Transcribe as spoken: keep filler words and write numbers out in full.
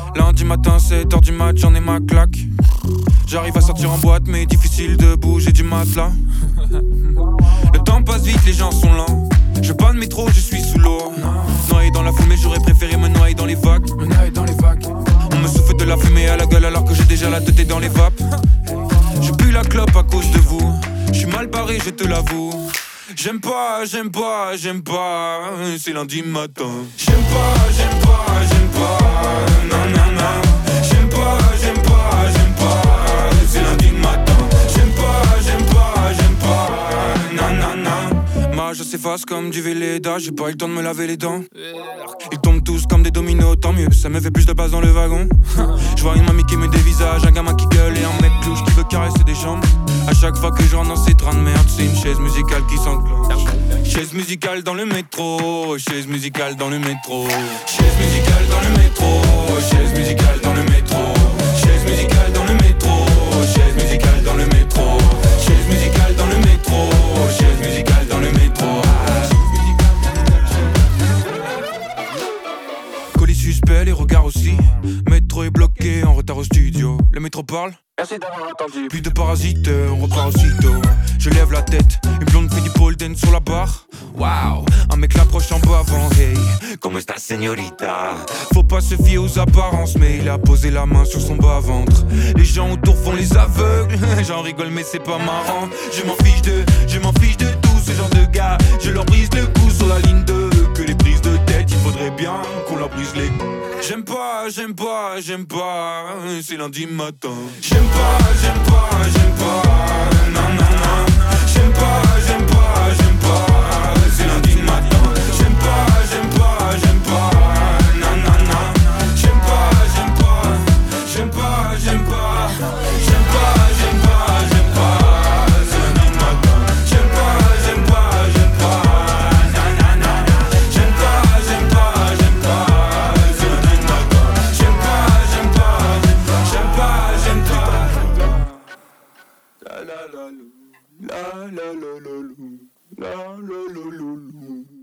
Lundi matin, sept heures du mat, j'en ai ma claque. J'arrive à sortir en boîte, mais difficile de bouger du matelas. Le temps passe vite, les gens sont lents. Je pas de métro, je suis sous l'eau. Noyé dans la fumée, j'aurais préféré me noyer dans les vagues. Me noyer dans les vagues. On me souffle de la fumée à la gueule alors que j'ai déjà la tête dans les vapes. Je pue la clope à cause de vous. Je suis mal barré, je te l'avoue. J'aime pas, j'aime pas, j'aime pas. C'est lundi matin. J'aime pas, j'aime pas, j'aime pas. Non, non, non. J'aime pas, j'aime pas, j'aime pas. C'est lundi matin. J'aime pas, j'aime pas, j'aime pas. Non, non, non. Ma je s'efface comme du Véleda. J'ai pas eu le temps de me laver les dents. Ils tombent tous comme des dominos, tant mieux. Ça me fait plus de base dans le wagon. Je vois une mamie qui me dévisage, un gamin qui gueule et un mec louche qui veut caresser des jambes. À chaque fois que je rentre dans ces trains de merde, c'est une chaise musicale qui s'enclenche. Chaise musicale dans le métro, chaise musicale dans le métro. Chaise musicale dans le métro, chaise musicale dans le métro. Chaise musicale dans le métro, chaise musicale dans le métro. Chaise musicale dans le métro, chaise musicale dans le métro. Colis suspect, les regards aussi. Métro est bloqué, en retard au studio. Le métro parle. Merci d'avoir attendu. Plus de parasites, on repart aussitôt. Je lève la tête, une blonde fait du pole dance sur la barre. Waouh, un mec l'approche en bas avant. Hey, Como esta señorita? faut pas se fier aux apparences, mais il a posé la main sur son bas-ventre. Les gens autour font les aveugles. J'en rigole mais c'est pas marrant. Je m'en fiche de, je m'en fiche de tout ce genre de gars. Je leur brise le cou sur la ligne de. Que les prises de tête, il faudrait bien qu'on leur brise les coups. J'aime pas, j'aime pas, j'aime pas. C'est lundi matin. J'aime pas, j'aime pas, j'aime pas. Non, non, non. J'aime pas, j'aime pas, j'aime pas. C'est lundi matin. J'aime pas, j'aime pas, j'aime pas. Non, non, non. J'aime pas, j'aime pas. J'aime pas, j'aime pas. J'aime pas, j'aime pas, j'aime pas. C'est lundi matin. J'aime pas, j'aime pas, j'aime pas. Non, non, non. J'aime pas, j'aime pas, j'aime pas. C'est lundi matin. J'aime pas, j'aime pas. J'aime pas, j'aime pas. La la la la la la la la la la la la.